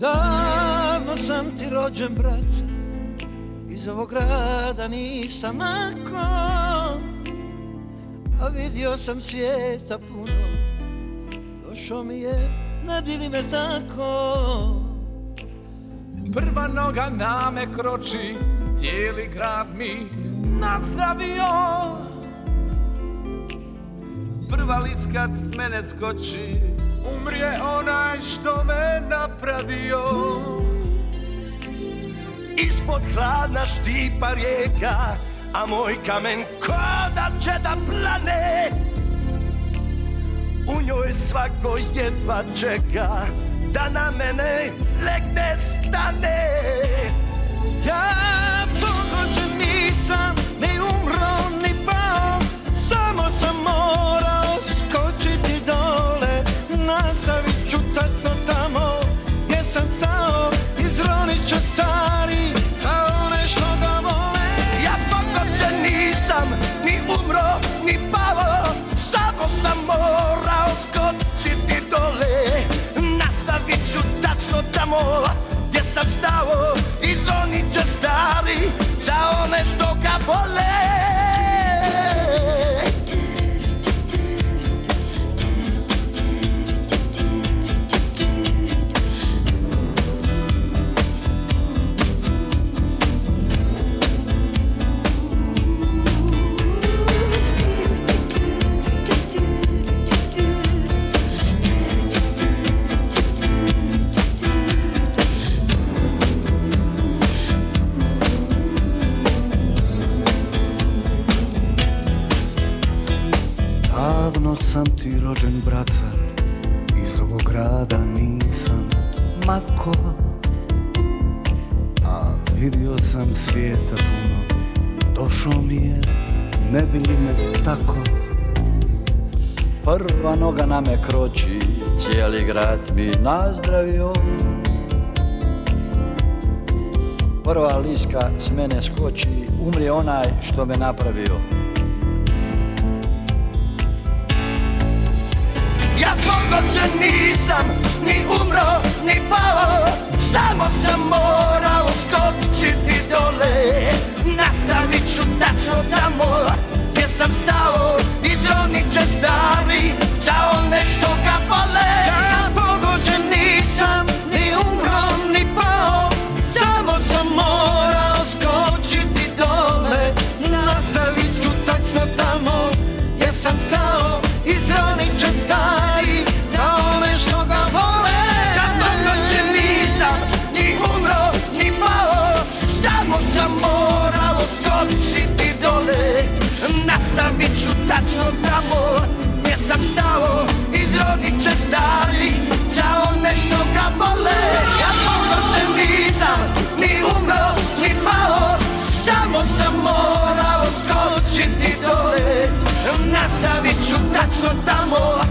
Davno sam ti rođen, braca, iz ovog grada nisam mako, a vidio sam svijeta puno, došao mi je, ne bi li me tako. Prva noga na me kroči, cijeli grad mi nazdravio. Prva liska s mene skoči, umrije onaj što me napravio. ispod hladna štipa rijeka, a moj kamen koda će da plane. U njoj svako jedva čeka da na mene legne stane. Ja pogođen nisam, ni umro, ni pao, samo sam morao skočiti dole. Nastavit ću tačno tamo gdje sam stao, izronit ću stari za one što ga vole. Ja pogođen nisam, ni umro, ni pao, samo sam morao skočiti dole. Nastavit ću tačno tamo gdje sam stao, izronit će stari za one što ga vole. Davno sam ti rođen, braca, iz ovog grada nisam mako, a vidio sam svijeta puno, došao mi je, ne bi li me tako. Prva noga na me kroči, cijeli grad mi nazdravio. Prva liska s mene skoči, umri onaj što me napravio. Ja pogođen nisam, ni umro, ni pao, samo sam morao skočiti dole. Nastavit ću tačno tamo gdje sam stao, izronit će stari za one što ga vole. Ja pogođen nisam, ni umro, ni pao, samo sam morao skočiti dole. Nastavit ću tačno tamo gdje sam stao, izronit će stari za one što ga vole. Ja pogođen nisam, ni umro, ni pao, samo sam morao skočiti dole. Nastavit ću tačno tamo gdje sam stao, izronit će stari za one što ga vole. Ja pogođen nisam, ni umro, ni pao, samo sam morao skočiti dole. Nastavit ću tačno tamo